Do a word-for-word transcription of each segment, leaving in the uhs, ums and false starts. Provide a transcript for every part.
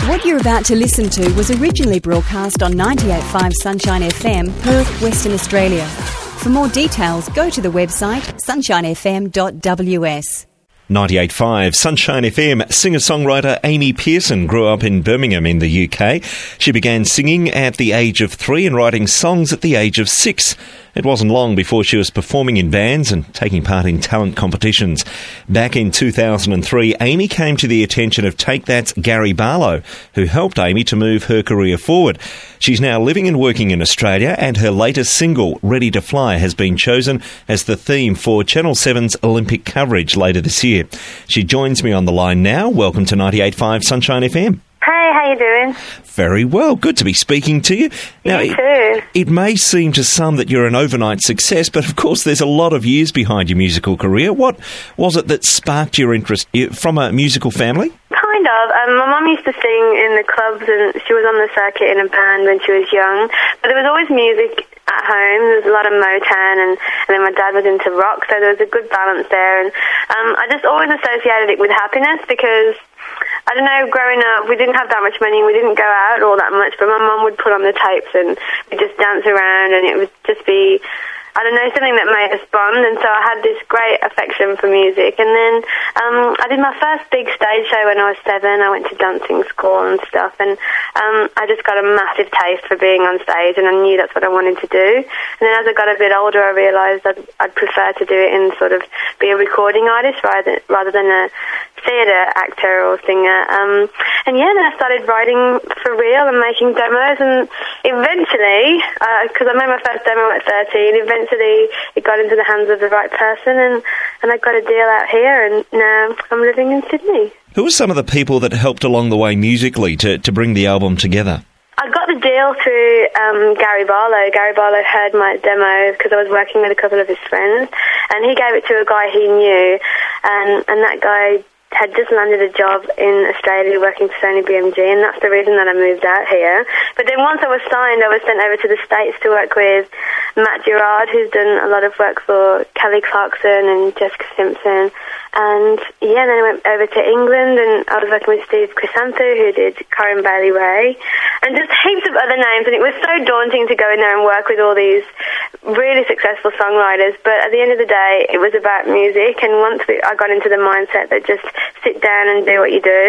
What you're about to listen to was originally broadcast on ninety-eight point five Sunshine F M, Perth, Western Australia. For more details, go to the website sunshine f m dot w s. ninety-eight point five Sunshine F M. Singer-songwriter Amy Pearson grew up in Birmingham in the U K. She began singing at the age of three and writing songs at the age of six. It wasn't long before she was performing in bands and taking part in talent competitions. Back in two thousand three, Amy came to the attention of Take That's Gary Barlow, who helped Amy to move her career forward. She's now living and working in Australia, and her latest single, Ready to Fly, has been chosen as the theme for Channel seven's Olympic coverage later this year. She joins me on the line now. Welcome to ninety-eight point five Sunshine F M. Hey, how you doing? Very well. Good to be speaking to you. Now, you too. It, it may seem to some that you're an overnight success, but of course there's a lot of years behind your musical career. What was it that sparked your interest from a musical family? Kind of. Um, my mum used to sing in the clubs, and she was on the circuit in a band when she was young. But there was always music at home. There was a lot of Motown, and, and then my dad was into rock, so there was a good balance there. And um, I just always associated it with happiness because, I don't know, growing up, we didn't have that much money, we didn't go out all that much, but my mum would put on the tapes and we'd just dance around, and it would just be, I don't know, something that made us bond. And so I had this great affection for music. And then um, I did my first big stage show when I was seven. I went to dancing school and stuff, and um, I just got a massive taste for being on stage, and I knew that's what I wanted to do. And then as I got a bit older, I realised I'd, I'd prefer to do it and sort of be a recording artist rather, rather than a theatre actor or singer. Um, and yeah, then I started writing for real and making demos, and eventually, because uh, I made my first demo at thirteen, eventually it got into the hands of the right person, and, and I got a deal out here, and now I'm living in Sydney. Who were some of the people that helped along the way musically to, to bring the album together? I got the deal through um, Gary Barlow. Gary Barlow heard my demo because I was working with a couple of his friends, and he gave it to a guy he knew, and, and that guy had just landed a job in Australia working for Sony B M G, and that's the reason that I moved out here. But then once I was signed, I was sent over to the States to work with Matt Gerard, who's done a lot of work for Kelly Clarkson and Jessica Simpson. And yeah, then I went over to England, and I was working with Steve Crisantho, who did Corinne Bailey Rae, and just heaps of other names. And it was so daunting to go in there and work with all these really successful songwriters. But at the end of the day, it was about music. And once we, I got into the mindset that just sit down and do what you do,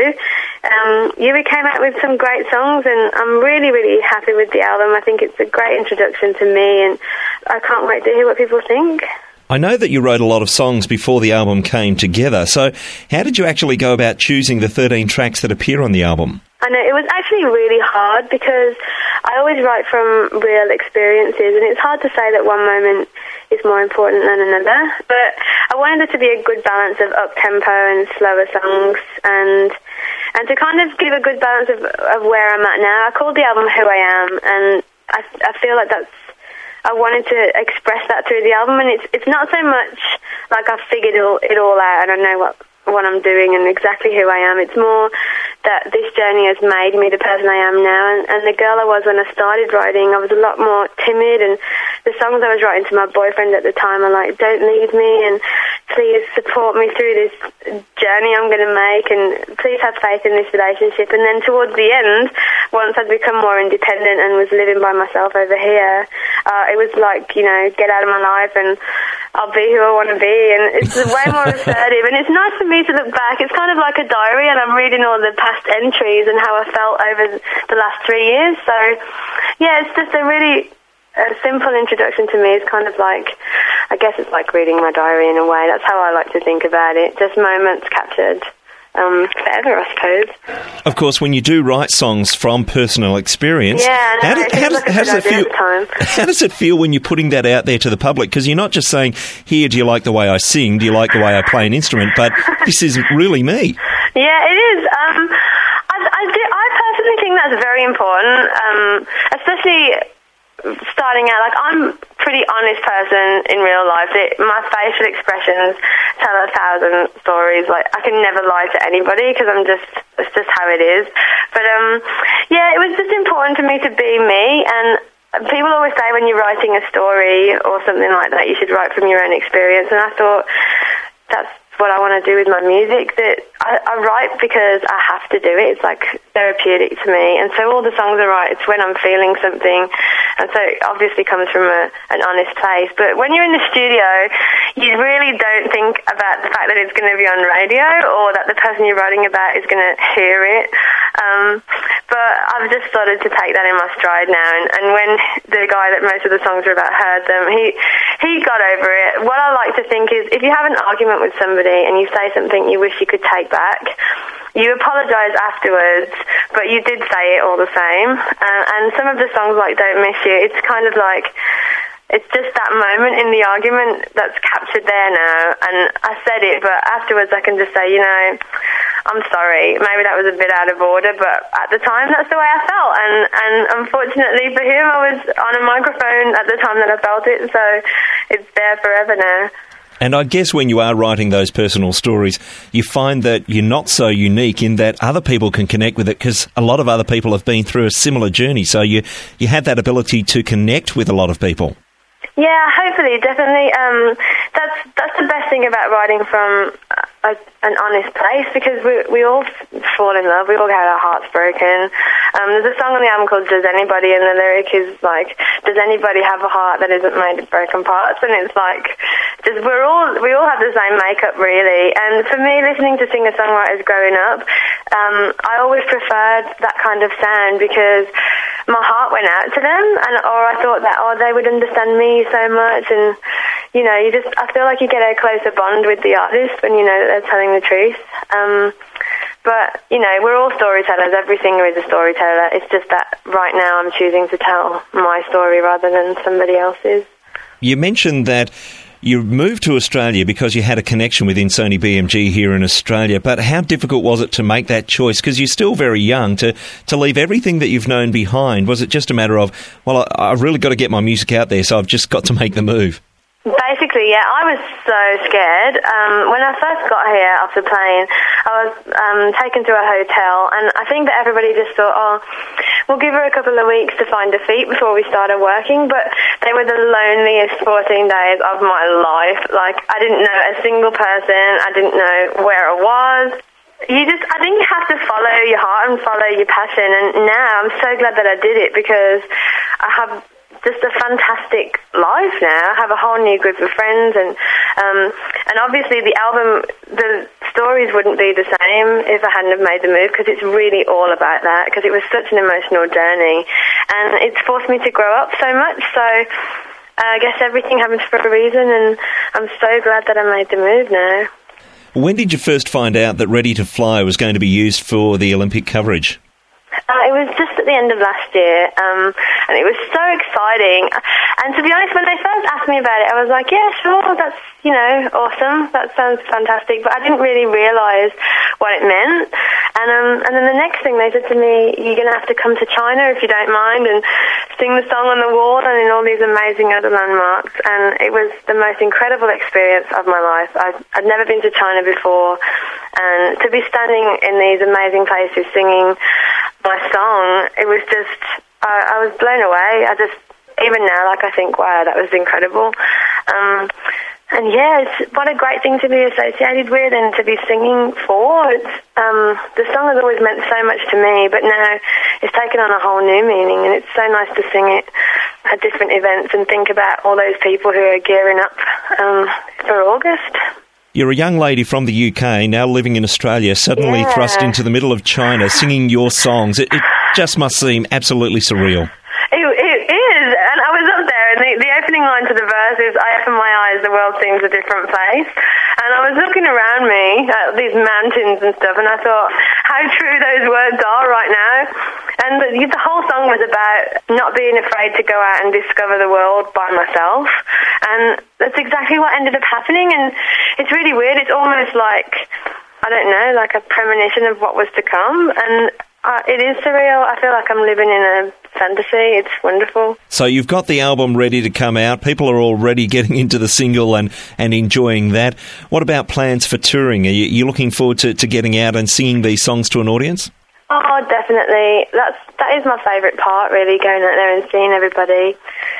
um, Yuri came out with some great songs, and I'm really, really happy with the album. I think it's a great introduction to me, and I can't wait to hear what people think. I know that you wrote a lot of songs before the album came together, so how did you actually go about choosing the thirteen tracks that appear on the album? I know, it was actually really hard because I always write from real experiences, and it's hard to say that one moment is more important than another, but I wanted it to be a good balance of up-tempo and slower songs, and and to kind of give a good balance of, of where I'm at now. I called the album Who I Am, and I, I feel like that's, I wanted to express that through the album, and it's it's not so much like I've figured it all, it all out and I know what what I'm doing and exactly who I am. It's more that this journey has made me the person I am now, and, and the girl I was when I started writing, I was a lot more timid, and the songs I was writing to my boyfriend at the time are like, don't leave me, and please support me through this journey I'm going to make, and please have faith in this relationship. And then towards the end, once I'd become more independent and was living by myself over here, uh, it was like, you know, get out of my life and I'll be who I want to be, and it's way more assertive, and it's nice for me to look back. It's kind of like a diary, and I'm reading all the past entries and how I felt over the last three years. So, yeah, it's just a really a simple introduction to me. It's kind of like, I guess it's like reading my diary in a way. That's how I like to think about it. Just moments captured um, forever, I suppose. Of course, when you do write songs from personal experience, yeah, no, how, do, how, does, how, does it feel, how does it feel when you're putting that out there to the public? Because you're not just saying, here, do you like the way I sing? Do you like the way I play an instrument? But this is really me. Yeah, it is. Um, I, I, do, I personally think that's very important, um, especially starting out. Like, I'm a pretty honest person in real life. It, my facial expressions tell a thousand stories. Like, I can never lie to anybody because I'm just, it's just how it is. But um, yeah, it was just important to me to be me. And people always say when you're writing a story or something like that, you should write from your own experience. And I thought that's what I want to do with my music, that I, I write because I have to do it. It's like therapeutic to me. And so all the songs I write, it's when I'm feeling something. And so it obviously comes from a, an honest place. But when you're in the studio, you really don't think about the fact that it's going to be on radio or that the person you're writing about is going to hear it. Um, but I've just started to take that in my stride now. And, and when the guy that most of the songs are about heard them, he, he got over it. What I like to think is, if you have an argument with somebody and you say something you wish you could take back, you apologise afterwards, but you did say it all the same. Uh, and some of the songs like Don't Miss You, it's kind of like, it's just that moment in the argument that's captured there now. And I said it, but afterwards I can just say, you know, I'm sorry, maybe that was a bit out of order, but at the time that's the way I felt. And, and unfortunately for him, I was on a microphone at the time that I felt it, so it's there forever now. And I guess when you are writing those personal stories, you find that you're not so unique in that other people can connect with it, because a lot of other people have been through a similar journey. So you, you have that ability to connect with a lot of people. Yeah, hopefully, definitely. Um, that's that's the best thing about writing from a, an honest place, because we we all fall in love. We all get our hearts broken. Um, there's a song on the album called Does Anybody, and the lyric is like, does anybody have a heart that isn't made of broken parts? And it's like, just we're all we all have the same makeup, really. And for me, listening to singer-songwriters growing up, um, I always preferred that kind of sound, because my heart went out to them, and or I thought that, oh, they would understand me so much. And you know, you just I feel like you get a closer bond with the artist when you know that they're telling the truth. Um, but you know, we're all storytellers. Every singer is a storyteller. It's just that right now I'm choosing to tell my story rather than somebody else's. You mentioned that you moved to Australia because you had a connection within Sony B M G here in Australia, but how difficult was it to make that choice? Because you're still very young, to, to leave everything that you've known behind. Was it just a matter of, well, I, I've really got to get my music out there, so I've just got to make the move? Basically, yeah, I was so scared. Um, when I first got here off the plane, I was um, taken to a hotel, and I think that everybody just thought, oh, we'll give her a couple of weeks to find her feet before we started working, but they were the loneliest fourteen days of my life. Like, I didn't know a single person, I didn't know where I was. You just, I think you have to follow your heart and follow your passion, and now I'm so glad that I did it, because I have just a fantastic life now. I have a whole new group of friends, and um, and obviously the album, the stories wouldn't be the same if I hadn't have made the move, because it's really all about that, because it was such an emotional journey, and it's forced me to grow up so much. So uh, I guess everything happens for a reason, and I'm so glad that I made the move now. When did you first find out that Ready to Fly was going to be used for the Olympic coverage? Uh, it was just at the end of last year, um, and it was so exciting. And to be honest, when they first asked me about it, I was like, yeah, sure, that's, you know, awesome. That sounds fantastic. But I didn't really realise what it meant. And um, and then the next thing they said to me, you're going to have to come to China if you don't mind, and sing the song on the wall and in all these amazing other landmarks. And it was the most incredible experience of my life. I'd, I'd never been to China before, and to be standing in these amazing places singing my song, it was just, uh, I was blown away. I just, even now, like, I think, wow, that was incredible. Um, and yeah, it's, what a great thing to be associated with and to be singing for. It's, um, the song has always meant so much to me, but now it's taken on a whole new meaning, and it's so nice to sing it at different events and think about all those people who are gearing up um, for August. You're a young lady from the U K, now living in Australia, suddenly yeah. thrust into the middle of China, singing your songs. It, it just must seem absolutely surreal. It, it is, and I was up there, and the, the opening line to the verse is, I open my eyes, the world seems a different place. And I was looking around me at these mountains and stuff, and I thought how true those words are right now. And the, the whole song was about not being afraid to go out and discover the world by myself. And that's exactly what ended up happening. And it's really weird. It's almost like, I don't know, like a premonition of what was to come. And uh, it is surreal. I feel like I'm living in a fantasy. It's wonderful. So you've got the album ready to come out. People are already getting into the single and, and enjoying that. What about plans for touring? Are you, you looking forward to, to getting out and singing these songs to an audience? Oh, definitely. That's that is my favourite part, really, going out there and seeing everybody.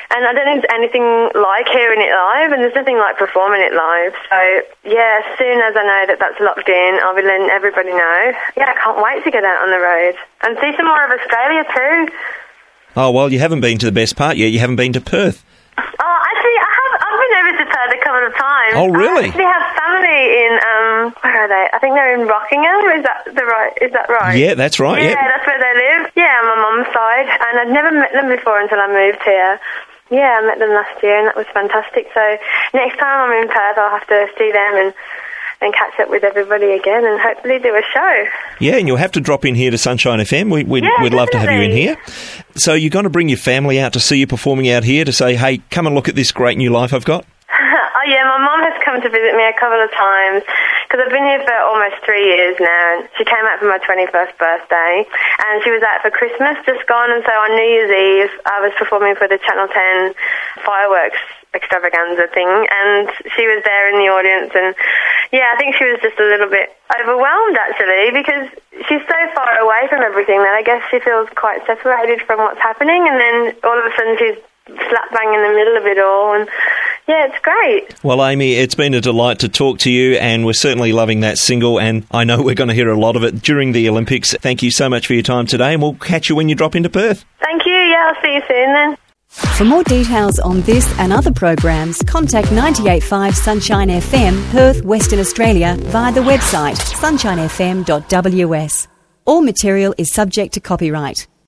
And I don't think there's anything like hearing it live, and there's nothing like performing it live. So, yeah, as soon as I know that that's locked in, I'll be letting everybody know. Yeah, I can't wait to get out on the road and see some more of Australia too. Oh, well, you haven't been to the best part yet. You haven't been to Perth. Oh, actually, I have. I've been over to Perth a couple of times. Oh, really? I actually have family in, um, where are they? I think they're in Rockingham. Is that the right? Is that right? Yeah, that's right. Yeah, yep. that's where they live. Yeah, on my mum's side. And I'd never met them before until I moved here. Yeah, I met them last year, and that was fantastic. So next time I'm in Perth, I'll have to see them and and catch up with everybody again and hopefully do a show. Yeah, and you'll have to drop in here to Sunshine F M. We, we'd, yeah, we'd love to have you in here. So you're going to bring your family out to see you performing out here to say, hey, come and look at this great new life I've got? Oh, yeah, my mum has come to visit me a couple of times because I've been here for almost three years now. And she came out for my twenty-first birthday and she was out for Christmas just gone, and so on New Year's Eve I was performing for the Channel ten fireworks extravaganza thing, and she was there in the audience, and yeah, I think she was just a little bit overwhelmed actually because she's so far away from everything that I guess she feels quite separated from what's happening, and then all of a sudden she's slap bang in the middle of it all, and yeah, it's great. Well, Amy, it's been a delight to talk to you, and we're certainly loving that single, and I know we're going to hear a lot of it during the Olympics. Thank you so much for your time today, and we'll catch you when you drop into Perth. Thank you. Yeah, I'll see you soon then. For more details on this and other programs, contact ninety-eight point five Sunshine F M, Perth, Western Australia, via the website sunshine f m dot w s. All material is subject to copyright.